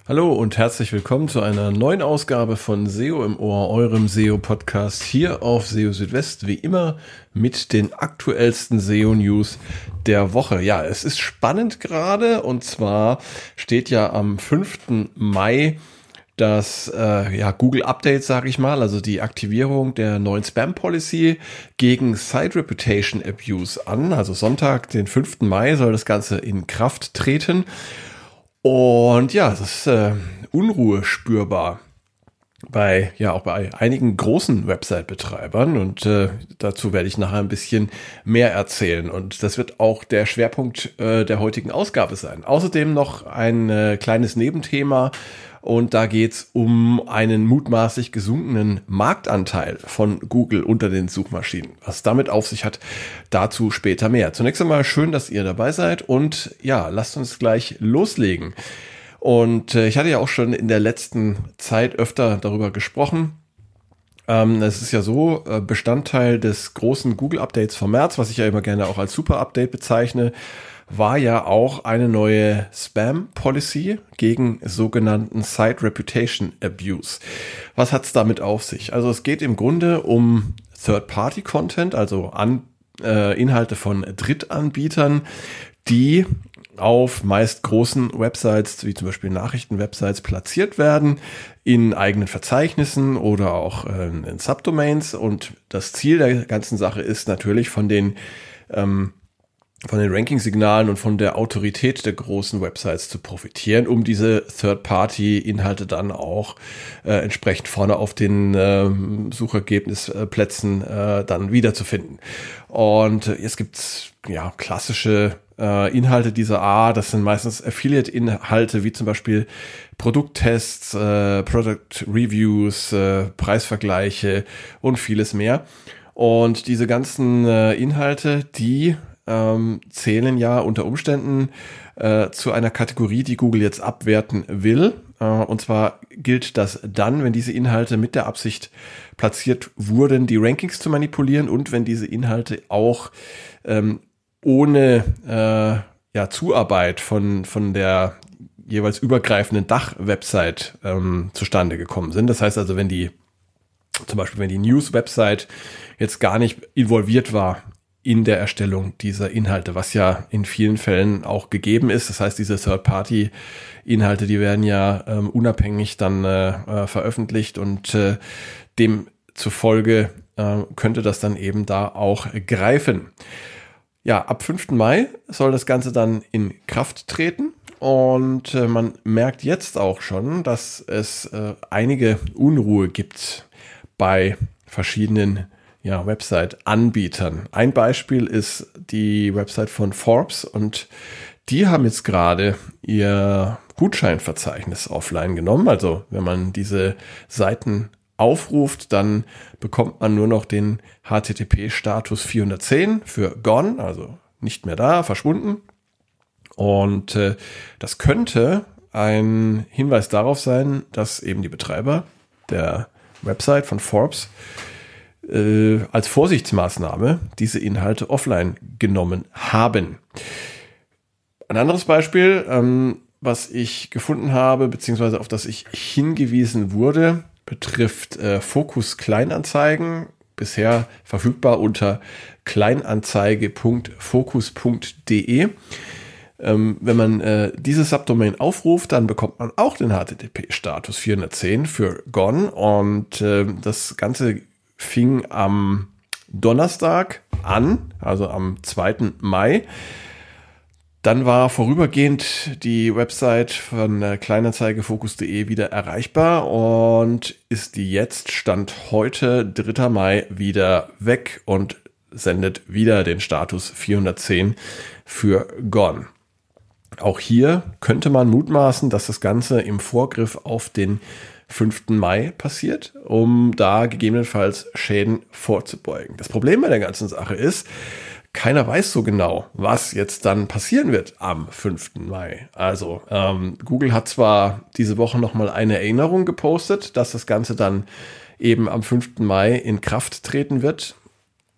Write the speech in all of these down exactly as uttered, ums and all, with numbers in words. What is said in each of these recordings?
Hallo und herzlich willkommen zu einer neuen Ausgabe von S E O im Ohr, eurem S E O-Podcast hier auf S E O Südwest, wie immer mit den aktuellsten S E O-News der Woche. Ja, es ist spannend gerade, und zwar steht ja am fünften Mai das äh, ja, Google Update, sage ich mal, also die Aktivierung der neuen Spam Policy gegen Site Reputation Abuse an. Also Sonntag, den fünften Mai, soll das Ganze in Kraft treten. Und ja, es ist äh, Unruhe spürbar bei, ja, auch bei einigen großen Website-Betreibern, und äh, dazu werde ich nachher ein bisschen mehr erzählen, und das wird auch der Schwerpunkt äh, der heutigen Ausgabe sein. Außerdem noch ein äh, kleines Nebenthema, und da geht's um einen mutmaßlich gesunkenen Marktanteil von Google unter den Suchmaschinen. Was damit auf sich hat, dazu später mehr. Zunächst einmal schön, dass ihr dabei seid, und ja, lasst uns gleich loslegen. Und äh, ich hatte ja auch schon in der letzten Zeit öfter darüber gesprochen. Ähm, es ist ja so, äh, Bestandteil des großen Google-Updates vom März, was ich ja immer gerne auch als Super-Update bezeichne, war ja auch eine neue Spam-Policy gegen sogenannten Site Reputation Abuse. Was hat's damit auf sich? Also es geht im Grunde um Third-Party-Content, also an, äh, Inhalte von Drittanbietern, die auf meist großen Websites, wie zum Beispiel Nachrichtenwebsites, platziert werden, in eigenen Verzeichnissen oder auch äh, in Subdomains. Und das Ziel der ganzen Sache ist natürlich, von den ähm, von den Ranking-Signalen und von der Autorität der großen Websites zu profitieren, um diese Third-Party-Inhalte dann auch äh, entsprechend vorne auf den äh, Suchergebnisplätzen äh, dann wiederzufinden. Und äh, jetzt gibt's ja klassische äh, Inhalte dieser Art. Das sind meistens Affiliate-Inhalte, wie zum Beispiel Produkttests, äh, Product-Reviews, äh, Preisvergleiche und vieles mehr. Und diese ganzen äh, Inhalte, die Ähm, zählen ja unter Umständen äh, zu einer Kategorie, die Google jetzt abwerten will. Äh, und zwar gilt das dann, wenn diese Inhalte mit der Absicht platziert wurden, die Rankings zu manipulieren, und wenn diese Inhalte auch ähm, ohne äh, ja, Zuarbeit von, von der jeweils übergreifenden Dach-Website ähm, zustande gekommen sind. Das heißt also, wenn die zum Beispiel, wenn die News-Website jetzt gar nicht involviert war in der Erstellung dieser Inhalte, was ja in vielen Fällen auch gegeben ist. Das heißt, diese Third-Party-Inhalte, die werden ja ähm, unabhängig dann äh, veröffentlicht, und äh, demzufolge äh, könnte das dann eben da auch greifen. Ja, ab fünften Mai soll das Ganze dann in Kraft treten, und äh, man merkt jetzt auch schon, dass es äh, einige Unruhe gibt bei verschiedenen ja, Website-Anbietern. Ein Beispiel ist die Website von Forbes, und die haben jetzt gerade ihr Gutscheinverzeichnis offline genommen. Also wenn man diese Seiten aufruft, dann bekommt man nur noch den H T T P-Status vierhundertzehn für gone, also nicht mehr da, verschwunden. Und äh, das könnte ein Hinweis darauf sein, dass eben die Betreiber der Website von Forbes Äh, als Vorsichtsmaßnahme diese Inhalte offline genommen haben. Ein anderes Beispiel, ähm, was ich gefunden habe, beziehungsweise auf das ich hingewiesen wurde, betrifft äh, Focus Kleinanzeigen, bisher verfügbar unter kleinanzeige punkt focus punkt de. Ähm, wenn man äh, dieses Subdomain aufruft, dann bekommt man auch den H T T P-Status vierhundertzehn für gone, und äh, das Ganze fing am Donnerstag an, also am zweiten Mai. Dann war vorübergehend die Website von kleinanzeigefocus punkt de wieder erreichbar, und ist die jetzt, Stand heute, dritter Mai, wieder weg und sendet wieder den Status vierhundertzehn für gone. Auch hier könnte man mutmaßen, dass das Ganze im Vorgriff auf den fünften Mai passiert, um da gegebenenfalls Schäden vorzubeugen. Das Problem bei der ganzen Sache ist, keiner weiß so genau, was jetzt dann passieren wird am fünften Mai. Also ähm, Google hat zwar diese Woche nochmal eine Erinnerung gepostet, dass das Ganze dann eben am fünften Mai in Kraft treten wird,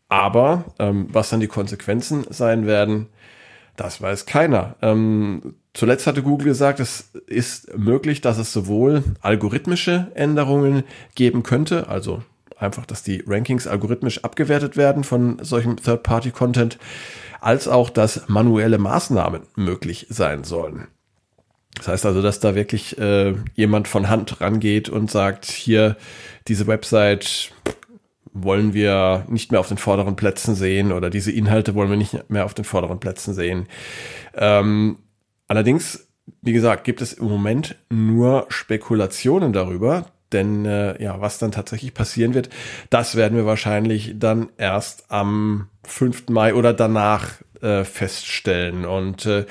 aber ähm, was dann die Konsequenzen sein werden, das weiß keiner. Ähm, zuletzt hatte Google gesagt, es ist möglich, dass es sowohl algorithmische Änderungen geben könnte, also einfach, dass die Rankings algorithmisch abgewertet werden von solchem Third-Party-Content, als auch, dass manuelle Maßnahmen möglich sein sollen. Das heißt also, dass da wirklich äh, jemand von Hand rangeht und sagt, hier, diese Website wollen wir nicht mehr auf den vorderen Plätzen sehen oder diese Inhalte wollen wir nicht mehr auf den vorderen Plätzen sehen. Ähm, allerdings, wie gesagt, gibt es im Moment nur Spekulationen darüber, denn äh, ja, was dann tatsächlich passieren wird, das werden wir wahrscheinlich dann erst am fünften Mai oder danach äh, feststellen. Und äh,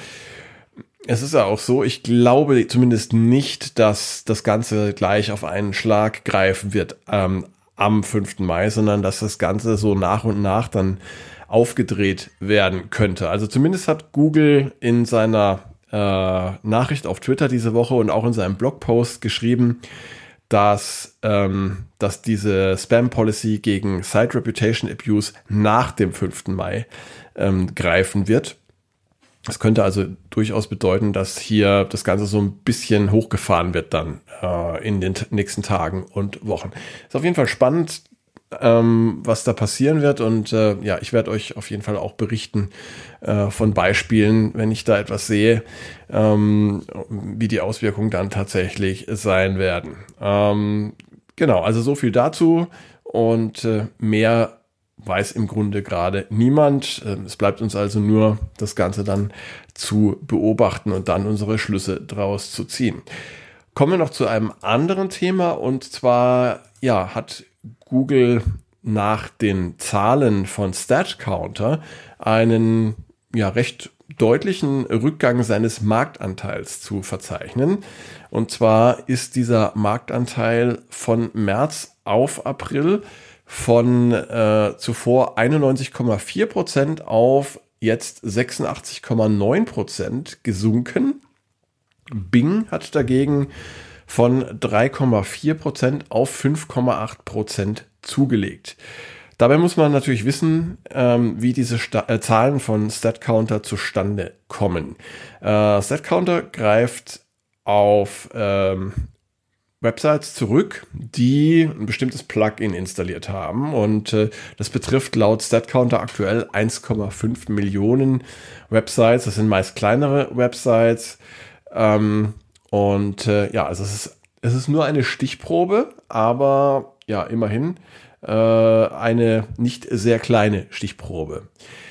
es ist ja auch so, ich glaube zumindest nicht, dass das Ganze gleich auf einen Schlag greifen wird ähm, am fünften Mai, sondern dass das Ganze so nach und nach dann aufgedreht werden könnte. Also zumindest hat Google in seiner äh, Nachricht auf Twitter diese Woche und auch in seinem Blogpost geschrieben, dass, ähm, dass diese Spam-Policy gegen Site Reputation Abuse nach dem fünften Mai ähm, greifen wird. Das könnte also durchaus bedeuten, dass hier das Ganze so ein bisschen hochgefahren wird dann äh, in den t- nächsten Tagen und Wochen. Ist auf jeden Fall spannend, ähm, was da passieren wird und äh, ja, ich werde euch auf jeden Fall auch berichten äh, von Beispielen, wenn ich da etwas sehe, ähm, wie die Auswirkungen dann tatsächlich sein werden. Ähm, genau, also so viel dazu und äh, mehr weiß im Grunde gerade niemand. Es bleibt uns also nur, das Ganze dann zu beobachten und dann unsere Schlüsse draus zu ziehen. Kommen wir noch zu einem anderen Thema und zwar ja, hat Google nach den Zahlen von StatCounter einen ja recht deutlichen Rückgang seines Marktanteils zu verzeichnen. Und zwar ist dieser Marktanteil von März auf April von äh, zuvor einundneunzig Komma vier Prozent auf jetzt sechsundachtzig Komma neun Prozent gesunken. Bing hat dagegen von drei Komma vier Prozent auf fünf Komma acht Prozent zugelegt. Dabei muss man natürlich wissen, ähm, wie diese Sta- äh, Zahlen von StatCounter zustande kommen. Äh, StatCounter greift auf ähm, Websites zurück, die ein bestimmtes Plugin installiert haben und äh, das betrifft laut StatCounter aktuell eins Komma fünf Millionen Websites. Das sind meist kleinere Websites ähm, und äh, ja, also es ist, es ist nur eine Stichprobe, aber ja, immerhin äh, eine nicht sehr kleine Stichprobe.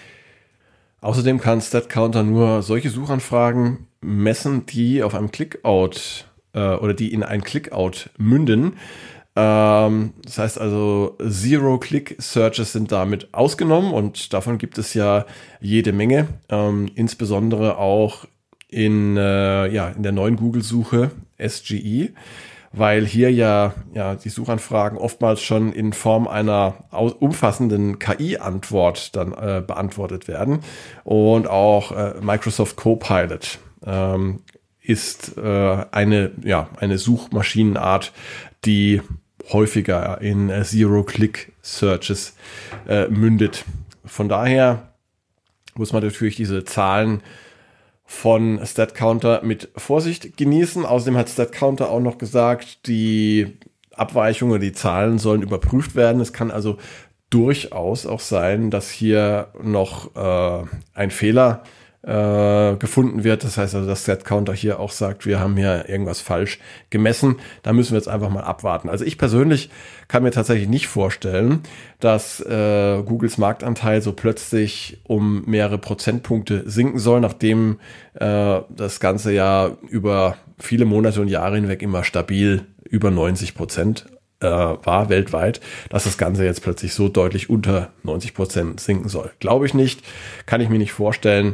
Außerdem kann StatCounter nur solche Suchanfragen messen, die auf einem Clickout oder die in ein Clickout münden. Ähm, das heißt also, Zero-Click-Searches sind damit ausgenommen und davon gibt es ja jede Menge, ähm, insbesondere auch in, äh, ja, in der neuen Google-Suche S G E, weil hier ja, ja die Suchanfragen oftmals schon in Form einer aus- umfassenden K I-Antwort dann äh, beantwortet werden und auch äh, Microsoft Copilot ähm, ist äh, eine, ja, eine Suchmaschinenart, die häufiger in äh, Zero-Click-Searches äh, mündet. Von daher muss man natürlich diese Zahlen von StatCounter mit Vorsicht genießen. Außerdem hat StatCounter auch noch gesagt, die Abweichungen oder die Zahlen sollen überprüft werden. Es kann also durchaus auch sein, dass hier noch äh, ein Fehler Äh, gefunden wird. Das heißt also, dass StatCounter hier auch sagt, wir haben hier irgendwas falsch gemessen. Da müssen wir jetzt einfach mal abwarten. Also ich persönlich kann mir tatsächlich nicht vorstellen, dass äh, Googles Marktanteil so plötzlich um mehrere Prozentpunkte sinken soll, nachdem äh, das Ganze ja über viele Monate und Jahre hinweg immer stabil über neunzig Prozent äh, war weltweit, dass das Ganze jetzt plötzlich so deutlich unter neunzig Prozent sinken soll. Glaube ich nicht, kann ich mir nicht vorstellen.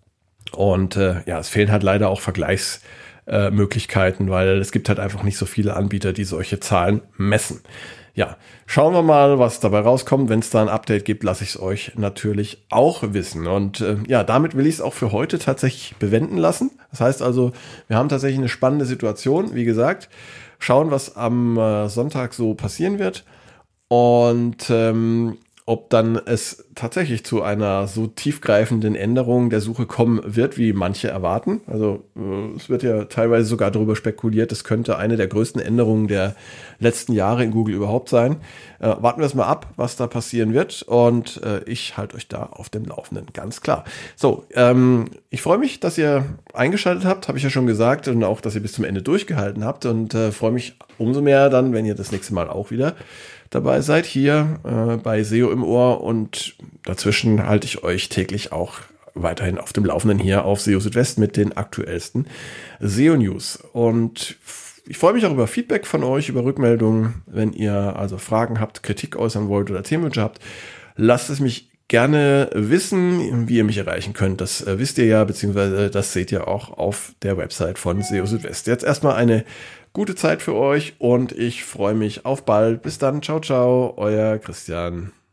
Und äh, ja, es fehlen halt leider auch Vergleichsmöglichkeiten, äh, weil es gibt halt einfach nicht so viele Anbieter, die solche Zahlen messen. Ja, schauen wir mal, was dabei rauskommt. Wenn es da ein Update gibt, lasse ich es euch natürlich auch wissen. Und äh, ja, damit will ich es auch für heute tatsächlich bewenden lassen. Das heißt also, wir haben tatsächlich eine spannende Situation. Wie gesagt, schauen, was am äh, Sonntag so passieren wird. Und ähm, ob dann es tatsächlich zu einer so tiefgreifenden Änderung der Suche kommen wird, wie manche erwarten. Also äh, es wird ja teilweise sogar darüber spekuliert, es könnte eine der größten Änderungen der letzten Jahre in Google überhaupt sein. Äh, warten wir es mal ab, was da passieren wird, und äh, ich halte euch da auf dem Laufenden, ganz klar. So, ähm, ich freue mich, dass ihr eingeschaltet habt, habe ich ja schon gesagt, und auch, dass ihr bis zum Ende durchgehalten habt, und äh, freue mich umso mehr dann, wenn ihr das nächste Mal auch wieder dabei seid, hier äh, bei S E O im Ohr, und dazwischen halte ich euch täglich auch weiterhin auf dem Laufenden hier auf S E O Südwest mit den aktuellsten S E O-News. Und ich freue mich auch über Feedback von euch, über Rückmeldungen. Wenn ihr also Fragen habt, Kritik äußern wollt oder Themenwünsche habt, lasst es mich gerne wissen. Wie ihr mich erreichen könnt, das äh, wisst ihr ja, beziehungsweise das seht ihr auch auf der Website von S E O Südwest. Jetzt erstmal eine gute Zeit für euch und ich freue mich auf bald. Bis dann. Ciao, ciao. Euer Christian.